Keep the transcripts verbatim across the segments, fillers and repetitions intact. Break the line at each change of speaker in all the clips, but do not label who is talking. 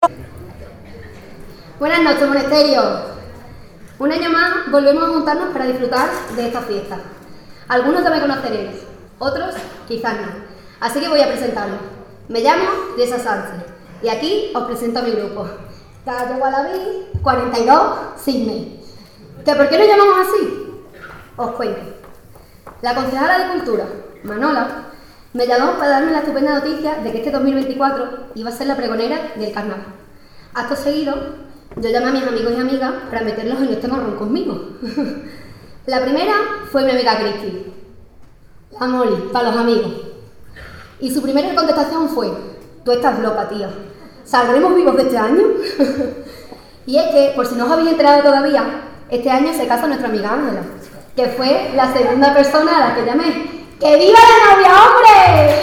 Buenas noches, monasterio. Un año más volvemos a juntarnos para disfrutar de esta fiesta. Algunos ya me conoceréis, otros quizás no. Así que voy a presentarme. Me llamo Yesa Sánchez y aquí os presento a mi grupo. Calle Gualabí, cuarenta y dos, Sydney. ¿Que por qué nos llamamos así? Os cuento. La concejala de Cultura, Manola, me llamó para darme la estupenda noticia de que este dos mil veinticuatro iba a ser la pregonera del carnaval. Acto seguido, yo llamé a mis amigos y amigas para meterlos en este marrón conmigo. La primera fue mi amiga Cristi, la Molly, para los amigos. Y su primera contestación fue: tú estás loca, tía. ¿Saldremos vivos de este año? Y es que, por si no os habéis enterado todavía, este año se casa nuestra amiga Ángela, que fue la segunda persona a la que llamé. ¡Que viva la novia, hombre!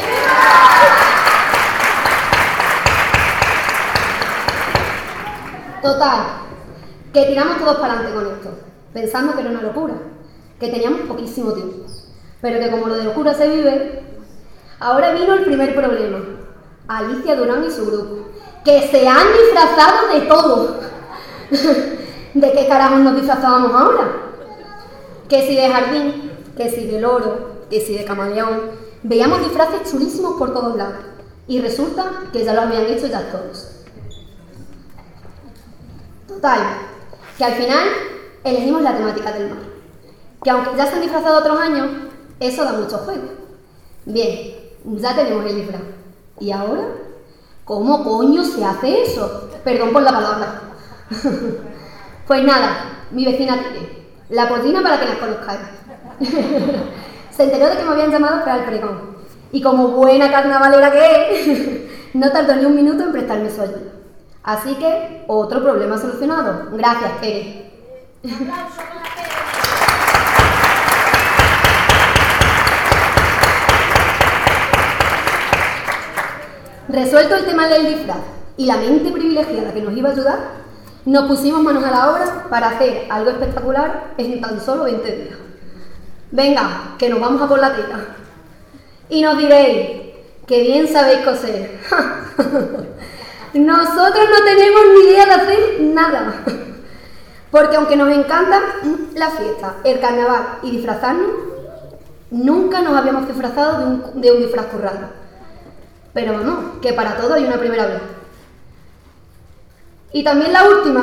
Total, que tiramos todos para adelante con esto, pensando que era una locura, que teníamos poquísimo tiempo, pero que como lo de locura se vive. Ahora vino el primer problema: Alicia Durán y su grupo, que se han disfrazado de todo. ¿De qué carajos nos disfrazábamos ahora? Que si de jardín, que si de loro, que si de camaleón. Veíamos disfraces chulísimos por todos lados, y resulta que ya lo habían hecho ya todos. Total, que al final elegimos la temática del mar, que aunque ya se han disfrazado otros años, eso da mucho juego. Bien, ya tenemos el disfraz. ¿Y ahora? ¿Cómo coño se hace eso? Perdón por la palabra. Pues nada, mi vecina Tere, la pollina para que las conozcáis. Se enteró de que me habían llamado para el pregón, y como buena carnavalera que es, no tardó ni un minuto en prestarme su ayuda. Así que, otro problema solucionado. Gracias, Tere.
Un aplauso para Tere.
Resuelto el tema del disfraz y la mente privilegiada que nos iba a ayudar, nos pusimos manos a la obra para hacer algo espectacular en tan solo veinte días. Venga, que nos vamos a por la tela. Y nos diréis, que bien sabéis coser. Nosotros no tenemos ni idea de hacer nada, porque aunque nos encanta la fiesta, el carnaval y disfrazarnos, nunca nos habíamos disfrazado de un, de un disfraz currado. Pero vamos, que para todo hay una primera vez. Y también la última.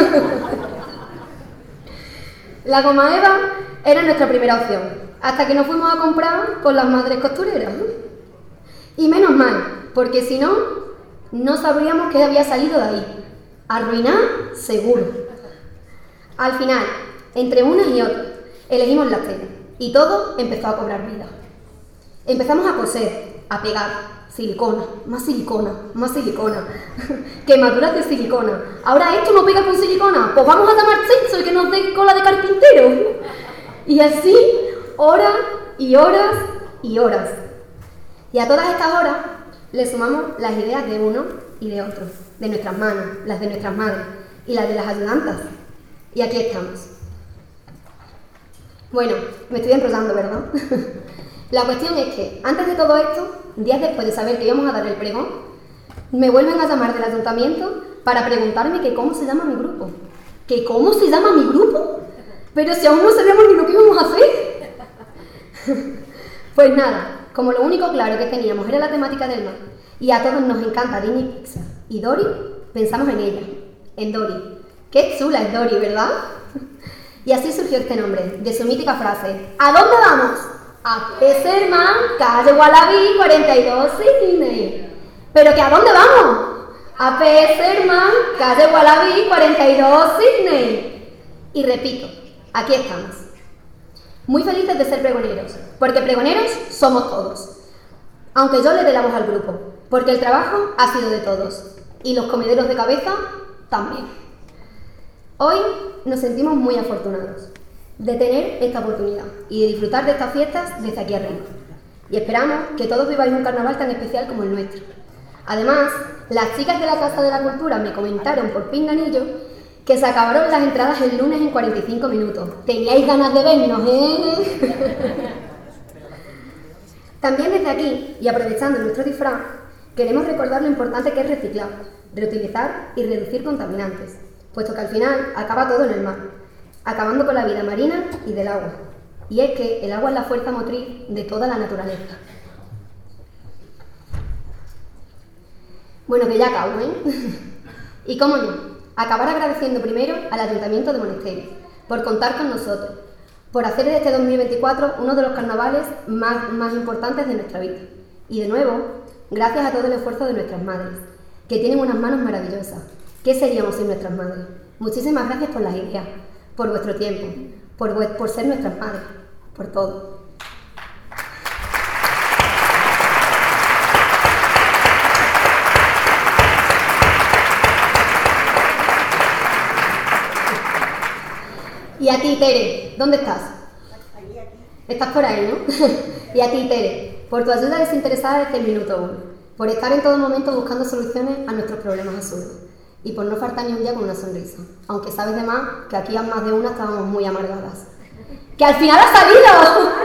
La goma Eva era nuestra primera opción, hasta que nos fuimos a comprar con las madres costureras. Y menos mal, porque si no, no sabríamos qué había salido de ahí. Arruinar, seguro. Al final, entre unas y otras, elegimos las telas y todo empezó a cobrar vida. Empezamos a coser, a pegar, silicona, más silicona, más silicona, quemaduras de silicona. Ahora esto no pega con silicona, pues vamos a llamar sexo y que nos dé cola de carpintero. Y así, horas y horas y horas. Y a todas estas horas le sumamos las ideas de uno y de otro, de nuestras manos, las de nuestras madres y las de las ayudantas. Y aquí estamos. Bueno, me estoy enrollando, ¿verdad? La cuestión es que, antes de todo esto, días después de saber que íbamos a dar el pregón, me vuelven a llamar del ayuntamiento para preguntarme que cómo se llama mi grupo. ¿Que cómo se llama mi grupo? Pero si aún no sabemos ni lo que íbamos a hacer. Pues nada, como lo único claro que teníamos era la temática del mar, y a todos nos encanta Disney Pixar y Dory, pensamos en ella, en Dory. Qué chula es Dory, ¿verdad? Y así surgió este nombre, de su mítica frase: ¿a dónde vamos? A Peserman, calle Gualabí, cuarenta y dos, Sydney. ¿Pero que a dónde vamos? A Peserman, calle Gualabí, cuarenta y dos, Sydney. Y repito, aquí estamos. Muy felices de ser pregoneros, porque pregoneros somos todos. Aunque yo le dé la voz al grupo, porque el trabajo ha sido de todos, y los comederos de cabeza también. Hoy nos sentimos muy afortunados de tener esta oportunidad y de disfrutar de estas fiestas desde aquí arriba. Y esperamos que todos viváis un carnaval tan especial como el nuestro. Además, las chicas de la Casa de la Cultura me comentaron por pinganillo que se acabaron las entradas el lunes en cuarenta y cinco minutos. Teníais ganas de vernos, ¿eh? También desde aquí, y aprovechando nuestro disfraz, queremos recordar lo importante que es reciclar, reutilizar y reducir contaminantes, puesto que al final acaba todo en el mar, acabando con la vida marina y del agua. Y es que el agua es la fuerza motriz de toda la naturaleza. Bueno, que ya acabo, ¿eh? Y cómo no, acabar agradeciendo primero al Ayuntamiento de Monesterio por contar con nosotros, por hacer de este dos mil veinticuatro uno de los carnavales más, más importantes de nuestra vida. Y de nuevo, gracias a todo el esfuerzo de nuestras madres, que tienen unas manos maravillosas. ¿Qué seríamos sin nuestras madres? Muchísimas gracias por las ideas, por vuestro tiempo, por, por ser nuestras madres, por todo. Y a ti, Tere, ¿dónde estás?
Aquí, aquí.
Estás por ahí, ¿no? Y a ti, Tere, por tu ayuda desinteresada desde el minuto uno, por estar en todo momento buscando soluciones a nuestros problemas absurdos y por no faltar ni un día con una sonrisa, aunque sabes de más que aquí a más de una estábamos muy amargadas. ¡Que al final ha salido!